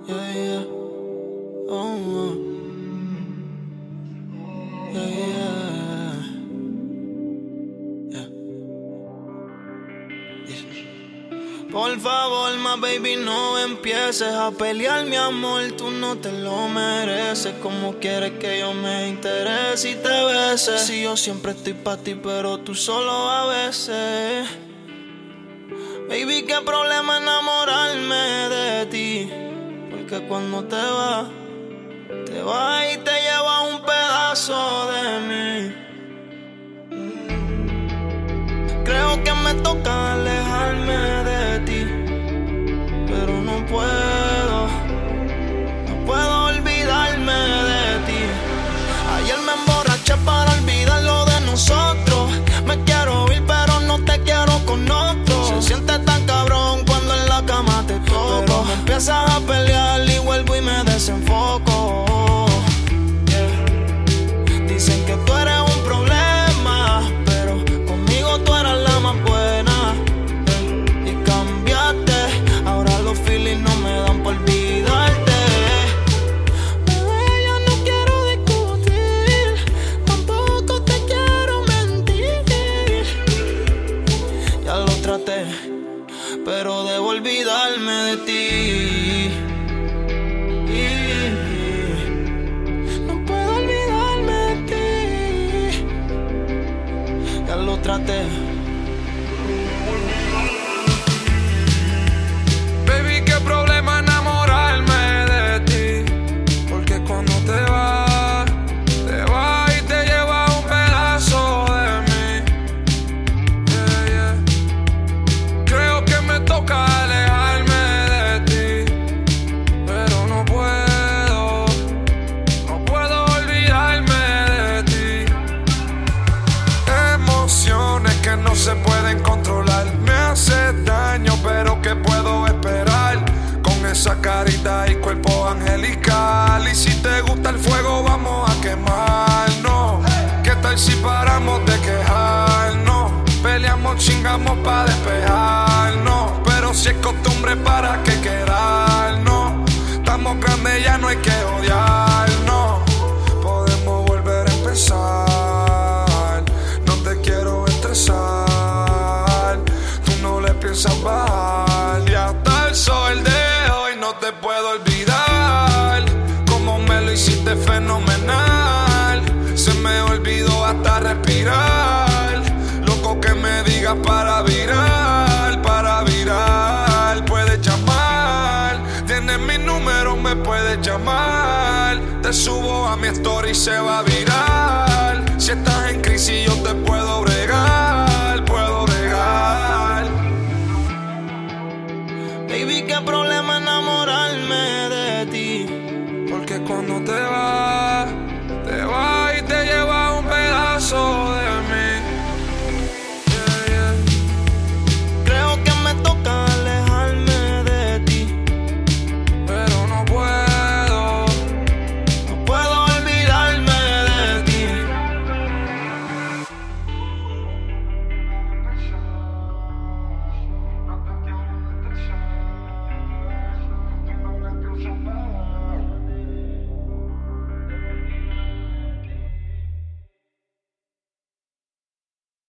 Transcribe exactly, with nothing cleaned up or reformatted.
Yeah, yeah. Oh, oh. Yeah, yeah. Yeah. Yeah. Por favor, ma baby, no empieces a pelear, mi amor. Tú no te lo mereces. Como quieres que yo me interese y te bese? Si yo siempre estoy pa' ti, pero tú solo a veces. Baby, qué problema enamorarme de ti. Porque cuando te vas, te vas y te llevas un pedazo de mí. Creo que me toca alejarme de ti, pero no puedo, no puedo olvidarme de ti. Ayer me emborraché para olvidar lo de nosotros. Me quiero ir, pero no te quiero con otro. Se siente tan cabrón cuando en la cama te toco, pero me empiezas a pelear y vuelvo y me desenfoco. Yeah. Dicen que tú eres un problema, pero conmigo tú eras la más buena. Yeah. Y cambiaste, ahora los feelings no me dan por olvidarte. Bebé, yo no quiero discutir, tampoco te quiero mentir. Ya lo traté, pero debo olvidarme de ti. No puedo olvidarme de ti. Ya lo traté. Baby, qué problema enamorarme de ti. Porque cuando te vas, te vas y te llevas un pedazo de mí. Yeah, yeah. Creo que me toca alejarme de ti, pero no puedo, no puedo olvidarme de ti. Emociones que no se pueden controlar. Me hace daño, pero ¿qué puedo esperar? Con esa carita y cuerpo angelical. Y si te gusta el fuego, vamos a quemarnos. ¿Qué tal si paramos de quejarnos? Peleamos, chingamos pa' despejarnos. Pero si es costumbre, ¿para qué quedarnos? Estamos grandes, ya no hay que odiarnos. Podemos volver a empezar. No te quiero estresar. Tú no le piensas bajar. Y hasta el sol de hoy no te puedo olvidar. Como me lo hiciste fenomenal. Se me olvidó hasta respirar. Loco que me digas para virar, para virar. Puedes llamar, tienes mi número, me puedes llamar. Te subo a mi story y se va a virar. Si estás en crisis yo te puedo bregar, puedo bregar. Baby, qué problema enamorarme de ti. Porque cuando te vas,